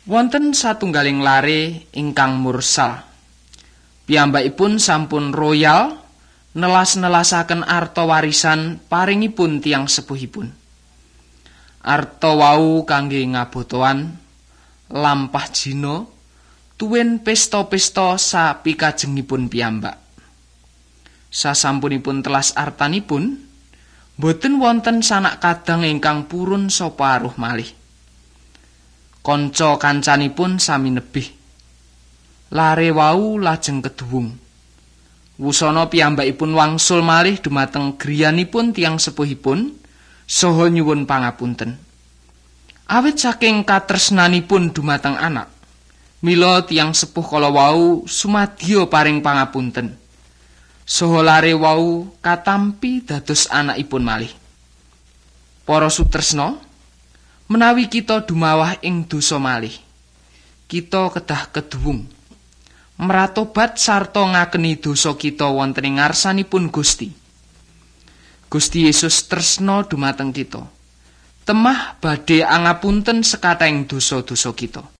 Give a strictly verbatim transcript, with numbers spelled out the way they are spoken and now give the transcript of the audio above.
Wonten satunggaling lare ingkang mursal. Piyambakipun sampun royal nelas-nelasaken arta warisan paringipun tiyang sepuhipun. Arta wau kangge ngabotohan, lampah jina, tuwin pesta-pesta sapikajengipun piyambak. Sasampunipun telas artanipun, boten wonten sanak kadang ingkang purun sapa aruh malih. Kanca kancanipun sami nebih. Lare wau lajeng keduwung. Wusana piyambakipun wangsul malih dumateng griyanipun tiyang sepuhipun saha nyuwun pangapunten. Awit saking katresnanipun dumateng anak, mila tiyang sepuh kala wau sumadya paring pangapunten. Saha lare wau katampi dados anakipun malih. Para sutresna, menawi kita dumawah ing dosa malih, kita kedah keduwung meratobat sarta ngakeni dosa kita wonten ing ngarsanipun Gusti. Gusti Yesus tresna dumateng kita. Temah badhe angapunten sekathahing dosa-dosa kita.